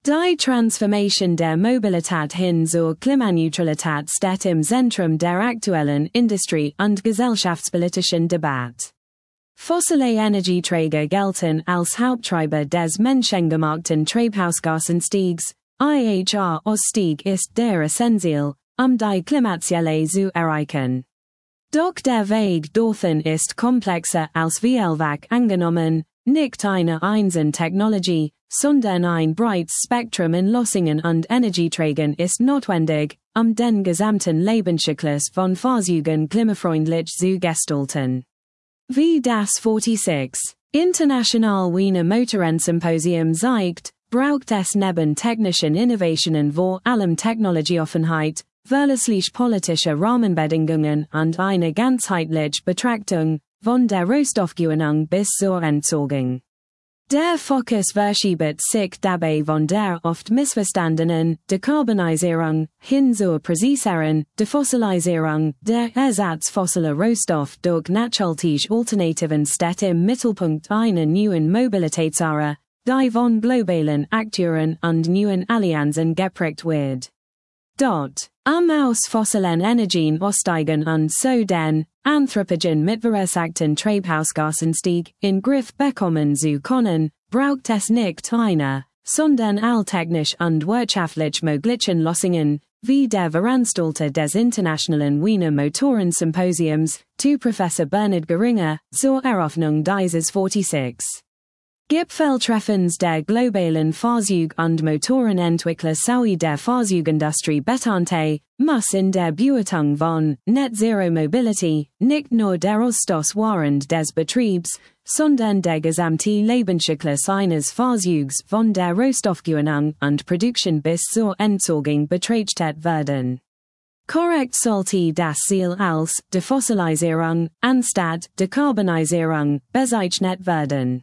Die Transformation der Mobilität hin zur Klimaneutralität steht im Zentrum der aktuellen Industrie- und gesellschaftspolitischen Debatte. Fossile Energieträger gelten als Haupttreiber des menschengemachten Treibhausgasanstiegs. IHR-Ausstieg ist der Essential, die Klimaziele zu erreichen. Doch der Weg dorthin ist komplexer als vielfach angenommen, nicht eine einzelne Technologie, sondern ein breites Spektrum in Lösungen und Energieträgern ist notwendig, den gesamten Lebenszyklus von Fahrzeugen klimafreundlich zu gestalten. Wie das 46. International Wiener Motorrennsymposium zeigt, braucht es neben technischen Innovationen vor allem Technologieoffenheit, verlässlich politische Rahmenbedingungen und eine ganzheitliche Betrachtung, von der Rohstoffgewinnung bis zur Entsorgung. Der Fokus verschiebt sich dabei von der oft missverstandenen Dekarbonisierung hin zur präziseren Defossilisierung. Der Ersatz fossiler Rohstoff durch nachhaltige Alternativen steht im Mittelpunkt einer neuen Mobilitätsära, die von globalen Akteuren und neuen Allianzen geprägt wird. Dort, aus fossilen Energien aussteigen und so den anthropogen mitverursachten Treibhausgasanstieg in Griff bekommen zu können, braucht es nicht eine, sondern alltechnisch und wirtschaftlich möglichen Lösungen, wie der Veranstalter des Internationalen Wiener Motorrad-Symposiums, zu Professor Bernhard Geringer, zur Eröffnung dieses 46. Gipfeltreffens der globalen Fahrzeug- und Motorenentwickler sowie der Fahrzeugindustrie betonte, muss in der Beurteilung von Net Zero Mobility nicht nur der Ausstoß während des Betriebs, sondern der gesamte Lebenszyklus eines Fahrzeugs von der Rohstoffgewinnung und Produktion bis zur Entsorgung betrachtet werden. Korrekt sollte das Ziel als Defossilisierung anstatt Dekarbonisierung bezeichnet werden.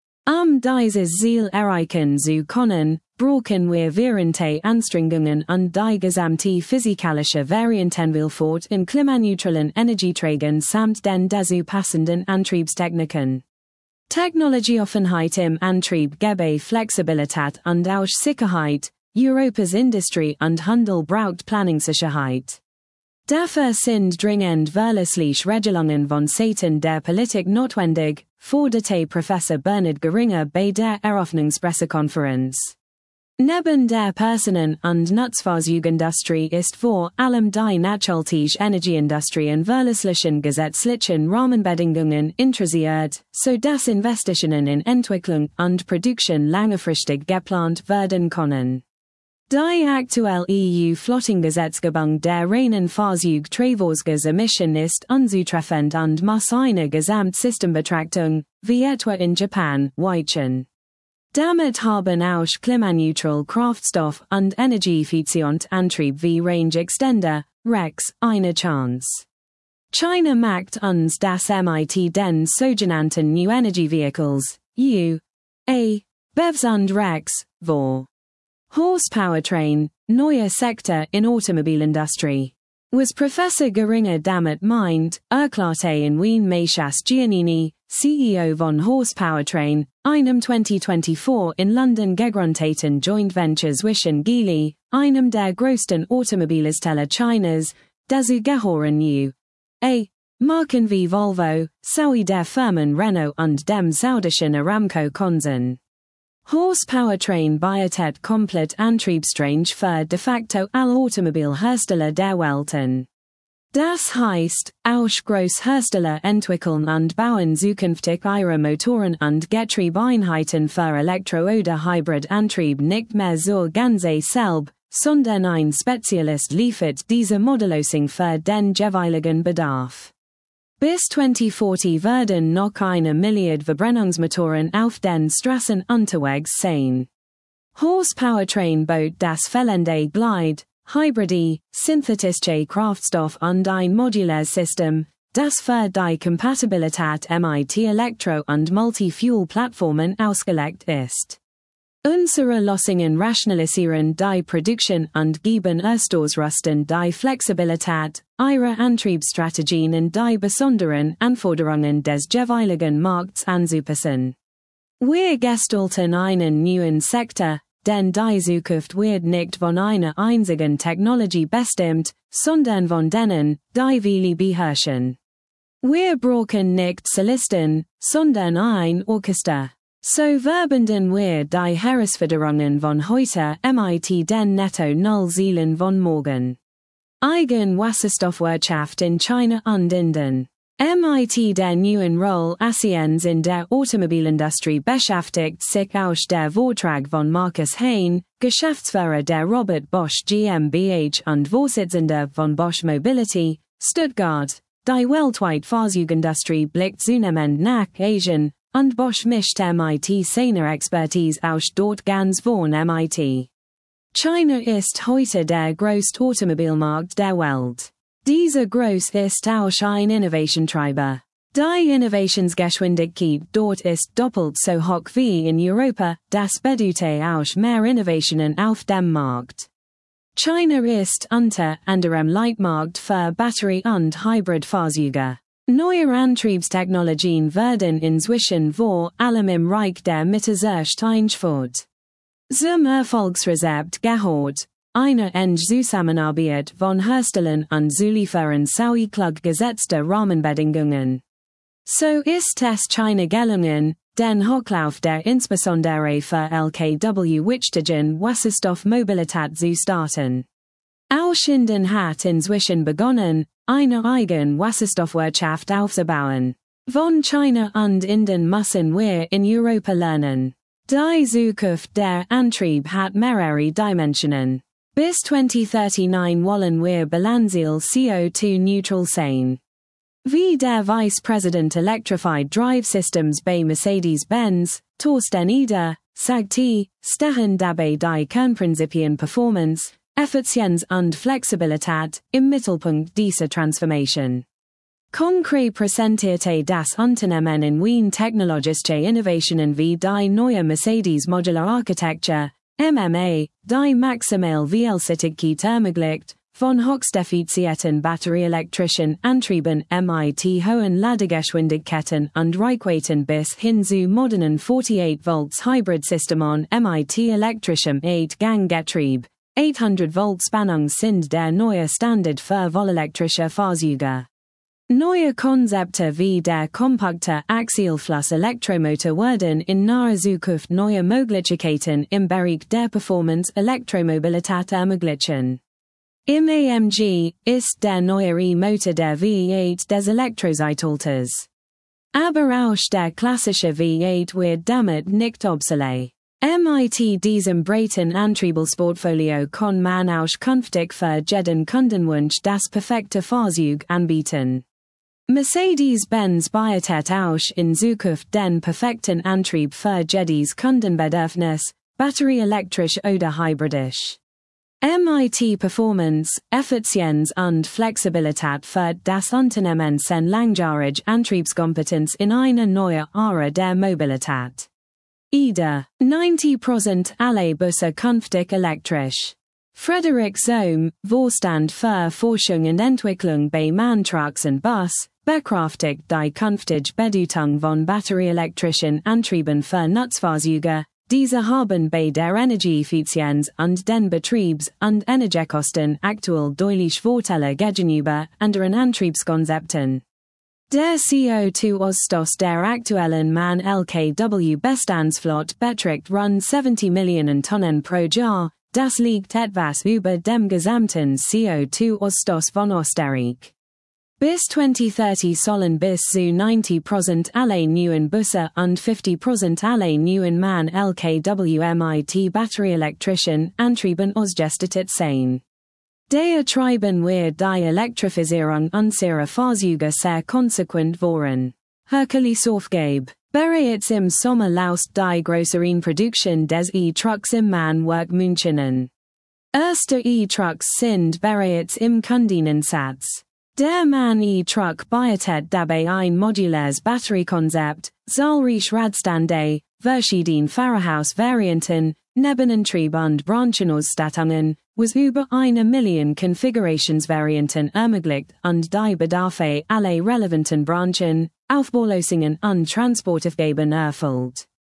Dieses Ziel erreichen zu können, brauchen wir währende Anstrengungen und die gesamte physikalische Variantenvielfalt in klimaneutralen Energieträgern samt den dazu passenden Antriebstechniken. Technologieoffenheit im Antrieb gebe Flexibilität und auch Sicherheit, Europas Industrie und Handel braucht Planungssicherheit. Dafür sind dringend verlässliche Regelungen von Seiten der Politik notwendig, forderte Professor Bernhard Geringer bei der Eröffnungspressekonferenz. Neben der Personen- und Nutzfahrzeugindustrie ist vor allem die nachhaltige Energieindustrie in verlässlichen gesetzlichen Rahmenbedingungen interessiert, so dass Investitionen in Entwicklung und Produktion langfristig geplant werden können. Die aktuelle EU-Flottengesetzgebung der reinen Fahrzeugtreibhausgasemission ist unzutreffend und muss eine Gesamtsystembetrachtung, wie etwa in Japan, weichen. Damit haben auch klimaneutral Kraftstoff und energieeffizient Antrieb wie Range Extender, REX, eine Chance. China macht uns das mit den sogenannten New Energy Vehicles, BEVs und REX, vor. Horsepowertrain, neuer Sektor in Automobilindustrie. Was Professor Geringer damit meint, erklärte in Wien Matthias Giannini, CEO von Horsepowertrain, einem 2024 in London gegründeten Joint Venture zwischen Geely, einem der größten Automobilhersteller Chinas, dazu gehören Marken wie Volvo, sowie der Firmen Renault und dem saudischen Aramco-Konzern. Horsepowertrain bietet komplett Antriebsrange für de facto alle Automobilhersteller der Welten. Das heißt, auch Großhersteller entwickeln und bauen zukünftig ihre Motoren und Getriebeeinheiten für Elektro- oder Hybrid-Antrieb nicht mehr zur ganze selb, sondern ein Spezialist liefert diese Modellösung für den jeweiligen Bedarf. Bis 2040 werden noch eine Milliarde Verbrennungsmotoren auf den Straßen unterwegs sein. Horsepowertrain baut das fehlende Glide, Hybride, synthetische Kraftstoff und ein modulares System, das für die Kompatibilität mit Elektro- und Multi-Fuel-Plattformen ausgelegt ist. Unsere Lösungen rationalisieren die Produktion und geben Ausstoßrusten die Flexibilität, ihre Antriebsstrategien in die besonderen Anforderungen des jeweiligen Markts anzupassen. Wir gestalten einen neuen Sektor, den die Zukunft wird nicht von einer einzigen Technologie bestimmt, sondern von denen, die wir beherrschen. Wir brauchen nicht Solisten, sondern ein Orchester. So verbinden wir die Herausforderungen von heute mit den Netto-Null-Zielen von morgen. Eigenwasserstoffwirtschaft in China und Indien. Mit der neuen Rolle Asiens in der Automobilindustrie beschäftigt sich auch der Vortrag von Markus Hein, Geschäftsführer der Robert Bosch GmbH und Vorsitzender von Bosch Mobility, Stuttgart. Die weltweite Fahrzeugindustrie blickt zunehmend nach Asien, und Bosch mischt mit seiner Expertise aus dort ganz vorn mit. China ist heute der größte Automobilmarkt der Welt. Dieser Größe ist auch ein Innovationstreiber. Die Innovationsgeschwindigkeit dort ist doppelt so hoch wie in Europa, das bedeutet auch mehr Innovationen auf dem Markt. China ist unter anderem Leitmarkt für Batterie- und Hybridfahrzeuge. Neue Antriebstechnologien werden inzwischen vor allem im Reich der Mitte zuerst eingeführt. Zum Erfolgsrezept gehört eine enge Zusammenarbeit von Herstellern und Zulieferern sowie klug gesetzte Rahmenbedingungen. So ist es China gelungen, den Hochlauf der insbesondere für LKW wichtigen Wasserstoffmobilität zu starten. Auch Indien hat inzwischen begonnen, eine eigene Wasserstoffwirtschaft aufzubauen. Von China und Indien müssen wir in Europa lernen. Die Zukunft der Antrieb hat mehrere Dimensionen. Bis 2039 wollen wir bilanziell CO2-neutral sein. Wie der Vice President Electrified Drive Systems bei Mercedes-Benz, Thorsten Eder, sagte, stehen dabei die Kernprinzipien Performance, Effizienz und Flexibilität im Mittelpunkt dieser Transformation. Konkret präsentierte das Unternehmen in Wien technologische Innovationen wie die neue Mercedes Modular Architecture, MMA, die maximal Vielseitigkeit ermöglicht, von hochsteffizierten batterieelektrischen Antrieben mit hohen Ladegeschwindigkeiten und Reichweiten bis hin zu modernen 48 Volts Hybrid-Systemen mit elektrischem 8-Gang-Getrieb. 800 Volt Spannung sind der neue Standard für vollelektrische Fahrzeuge. Neue Konzepte wie der kompakte Axialfluss-Elektromotor werden in naher Zukunft neue Möglichkeiten im Bereich der Performance-Elektromobilität ermöglichen. Im AMG ist der neuere Motor der V8 des Elektrozeitalters. Aber auch der klassische V8 wird damit nicht obsolet. Mit diesem breiten Antriebsportfolio kann man auch künftig für jeden Kundenwunsch das perfekte Fahrzeug anbieten. Mercedes-Benz bietet auch in Zukunft den perfekten Antrieb für jedes Kundenbedürfnis, batterieelektrisch oder hybridisch. Mit Performance, Effizienz und Flexibilität für das Unternehmen sind langjährige Antriebskompetenz in eine neue Ära der Mobilität. Eder, 90% aller Busse künftig elektrisch. Frederick Zohm, Vorstand für Forschung und Entwicklung bei MAN Trucks und Bus, bekräftigt die künftige Bedeutung von batterieelektrischen Antrieben für Nutzfahrzeuge. Diese haben bei der Energieeffizienz und den Betriebs- und Energiekosten aktuell deutlich Vorteile gegenüber anderen Antriebskonzepten. Der CO2-Ausstoß der aktuellen MAN LKW Bestandsflotte beträgt rund 70 Millionen Tonnen pro Jahr, das liegt etwas über dem gesamten CO2-Ausstoß von Österreich. Bis 2030 sollen bis zu 90% aller neuen Busse und 50% aller neuen MAN LKW mit batterieelektrischen Antrieben ausgestattet sein. Der treiben wir die Elektrifizierung unserer Fahrzeuge sehr konsequent voran. Herkulesaufgabe. Bereits im Sommer laust die größeren Produktion des E-Trucks im Mahnwerk München. Erste E-Trucks sind bereits im Kundeneinsatz. Der MAN E-Truck bietet dabei ein modulares Batteriekonzept, zahlreiche Radstände, verschiedene Fahrerhaus-Varianten, Nebenantrieb und Branchenausstattungen, was über 1 Million Configurationsvarianten ermöglicht und die Bedarfe aller relevanten Branchen, Aufbaulösungen und Transportaufgaben erfüllt.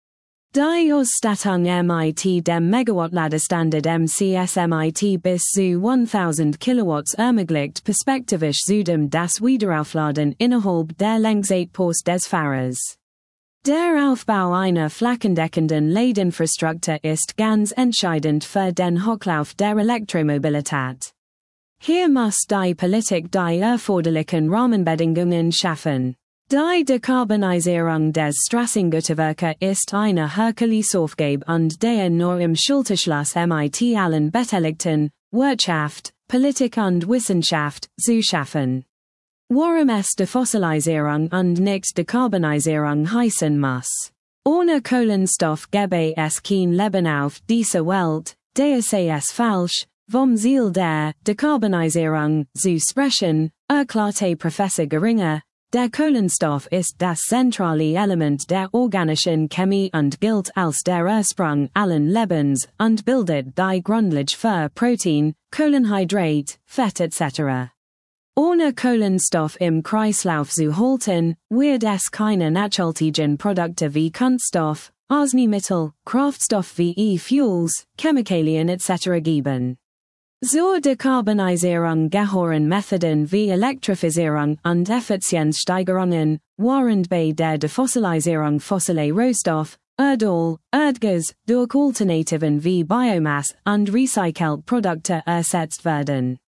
Die Ausstattung mit dem Megawatt-Ladestandard MCS bis zu 1000 Kilowatts ermöglicht perspektivisch zudem das Wiederaufladen innerhalb der Längszeit des Fahrers. Der Aufbau einer flächendeckenden Ladeinfrastruktur ist ganz entscheidend für den Hochlauf der Elektromobilität. Hier muss die Politik die erforderlichen Rahmenbedingungen schaffen. Die Dekarbonisierung des Straßengüterwerke ist eine Herkulesaufgabe und der nur im Schulterschluss mit allen Beteiligten, Wirtschaft, Politik und Wissenschaft, zu schaffen. Warum es Defossilisierung und nicht Dekarbonisierung heißen muss. Ohne Kohlenstoff gäbe es kein Leben auf dieser Welt, das ist falsch, vom Ziel der Dekarbonisierung zu sprechen, erklärte Professor Geringer. Der Kohlenstoff ist das zentrale Element der organischen Chemie und gilt als der Ursprung allen Lebens und bildet die Grundlage für Protein, Kohlenhydrat, Fett etc. Ohne Kohlenstoff im Kreislauf zu halten, wird es keine nachhaltigen Produkte wie Kunststoff, Arzneimittel, Kraftstoff wie E-Fuels, Chemikalien etc. geben. Zur Dekarbonisierung gehören Methoden wie Elektrifizierung und Effizienzsteigerungen, während bei der Defossilisierung fossile Rohstoff, Erdöl, Erdgas durch Alternativen wie Biomasse und Recycled Produkte ersetzt werden.